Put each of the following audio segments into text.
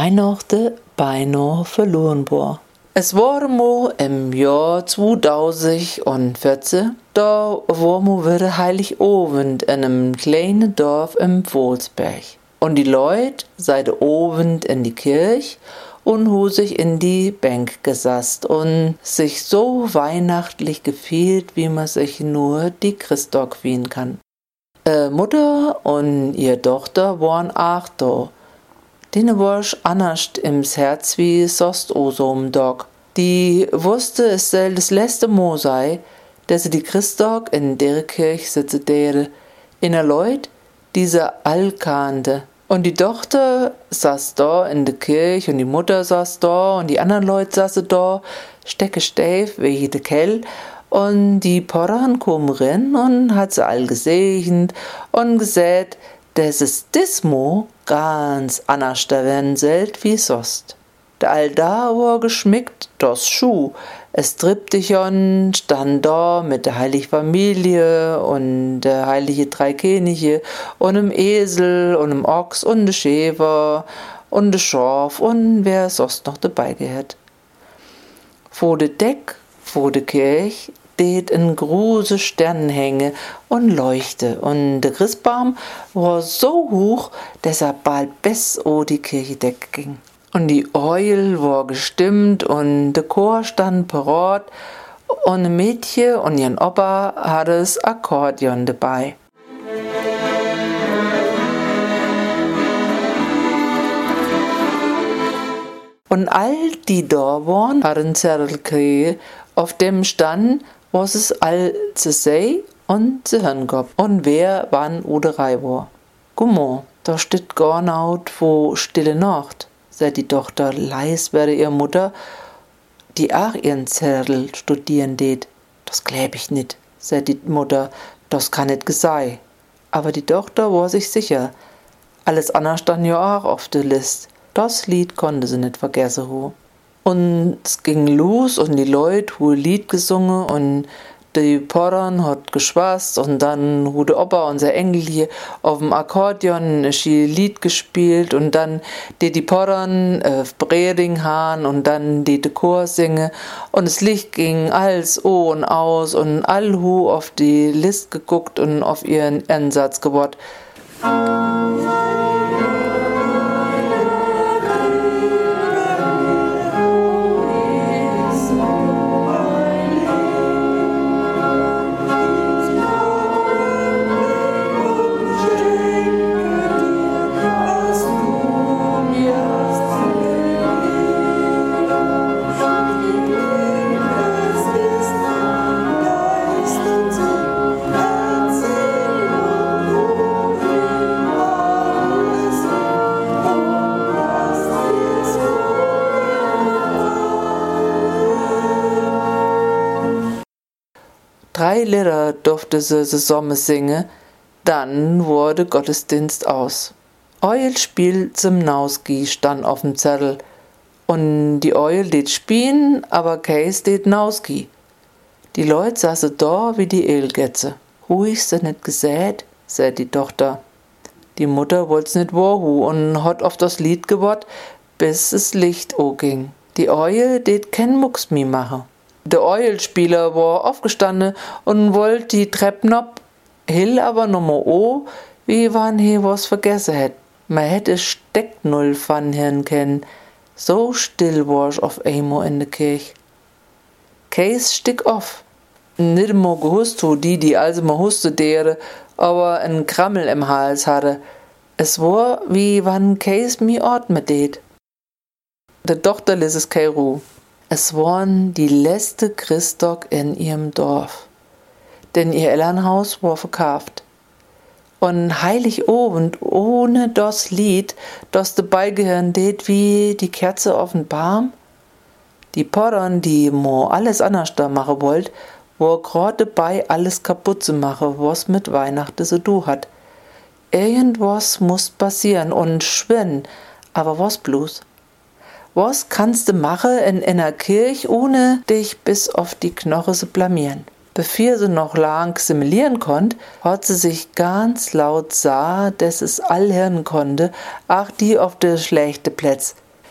Weihnachten beinahe verloren war. Es war mal im Jahr 2014, da war mal wieder Heiligabend in einem kleinen Dorf im Pfohlsberg. Und die Leute seien Abend in die Kirche und hu sich in die Bank gesasst und sich so weihnachtlich gefühlt, wie man sich nur die Christtag fühlen kann. Mutter und ihre Tochter waren auch da. Denen war anders im Herz wie sonst o so am Tag. Die wusste, es soll das letzte Mal sei, dass sie die Christtag in der Kirche sitzen dere, in der Leut, diese all kannte. Und die Tochter saß da in der Kirche und die Mutter saß da und die anderen Leute saßen da, stecke steif wie de Kell. Und die Porran kom rein und hat sie all gesegnet und gesagt, dass es diesmal ganz anders da werden sollt wie sonst. Der Alda war geschmickt, das Schuh. Es trippte schon, stand da mit der heiligen Familie und der heilige drei Könige und dem Esel und dem Ochs und dem Schäfer und dem Schaf und wer sonst noch dabei gehört. Vor de Deck, vor de Kirche, det ein große Stern hänge und leuchte und der Christbaum war so hoch, dass er bald bis o die Kirchedeck ging. Und die Orgel war gestimmt und der Chor stand parat und ein Mädchen und ihren Opa hatte das Akkordeon dabei. Und all die da waren, hatten Zettel gekriegt, auf dem stand, was es all zu sehen und zu hören gab und wer wann oder rei war. Gummo, da steht gar naut wo stille Nacht, sagt die Tochter leis werde ihre Mutter, die auch ihren Zettel studieren det. Das gläub ich nit, sagt die Mutter, das kann nit gesei. Aber die Tochter war sich sicher, alles andere stand ja auch auf der List. Das Lied konnte sie nicht vergessen hu. Und es ging los und die Leute hu Lied gesungen und die Porran hat geschwast und dann hu der Opa, unser Engel hier, auf dem Akkordeon ein Lied gespielt und dann die Porran Breding han und dann die Chor singe und das Licht ging als o und aus und all hu auf die List geguckt und auf ihren Ansatz gewort. Drei Lieder durfte sie zusammen singen, dann wurde Gottesdienst aus. Eul spielt zum Nauski stand auf dem Zettel und die Eul det spielen, aber Käs det Nauski. Die Leute saßen da wie die Eelgetze. Ruhig se net gesät, sagt die Tochter. Die Mutter wollt's nicht wahrhu und hat auf das Lied gewart, bis es Licht ging. Die Eul det kein Mucks mi machen. Der Eulspieler war aufgestanden und wollte die Treppen ab, hill aber nummer o, wie wann he was vergessen hätt. Man hätte Stecknull van hirn kennen. So still war's auf einmal in der Kirche. Käs stick auf. Nicht mal gehust hu die also mal huste dere, aber ein Krammel im Hals hatte. Es war, wie wann Käs mi atmet det. Der Tochter ließ es kei Ruh. Es waren die letzte Christtag in ihrem Dorf, denn ihr Elternhaus war verkauft. Und Heiligabend ohne das Lied, das dabei gehören det wie die Kerze auf den Baum. Die Porran, die mo alles anders da machen wollt, war grad dabei, alles kaputt zu machen, was mit Weihnachten so du hat. Irgendwas muss passieren und schwinn, aber was bloß? Was kannst du machen in einer Kirche, ohne dich bis auf die Knochen zu blamieren? Bevor sie noch lang simulieren konnte, hat sie sich ganz laut sah, dass es all hören konnte, ach die auf der schlechte Plätz.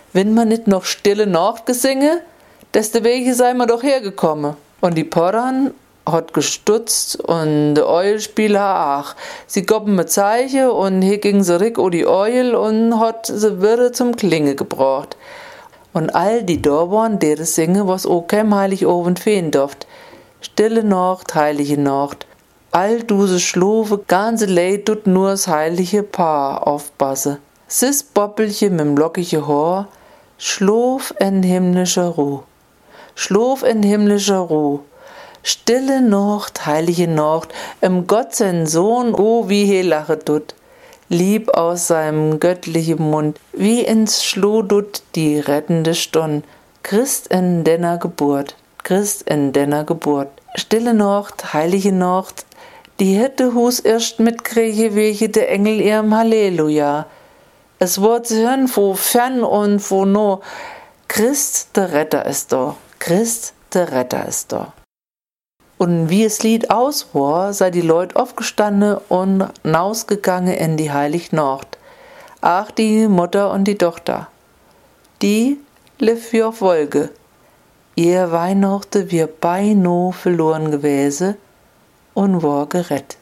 wenn man nicht noch stille Nacht gesinge, desto Wege sei man doch hergekommen. Und die Porran hat gestutzt und der Eulspieler auch. Sie goppen mit Zeichen und hier ging sie rick o die Eul und hat sie wieder zum Klinge gebracht. Und all die da waren, deren singen, was auch kein Heiligabend fehlen durft. Stille Nacht, heilige Nacht. All duse Schlofe, ganze Leid tut nur das heilige Paar aufpasse. Sis Boppelchen mit'm lockigen Haar, schlof in himmlischer Ruh. Schlof in himmlischer Ruh. Stille Nacht, heilige Nacht, im Gott sein Sohn, oh wie he lache tut. Lieb aus seinem göttlichen Mund, wie ins Schloh tut die rettende Stund. Christ in denner Geburt, Christ in denner Geburt. Stille Nacht, heilige Nacht, die hätte Hus erst mitkriege, welche der Engel ihrem Halleluja. Es wird zu hören, wo fern und wo no. Christ, der Retter ist da. Christ, der Retter ist da. Und wie es Lied aus war, sei die Leut aufgestanden und nausgegangen in die heilig Nacht. Ach, die Mutter und die Tochter. Die lief wie auf Wolke. Ihr Weihnachten wir beinahe verloren gewesen und war gerettet.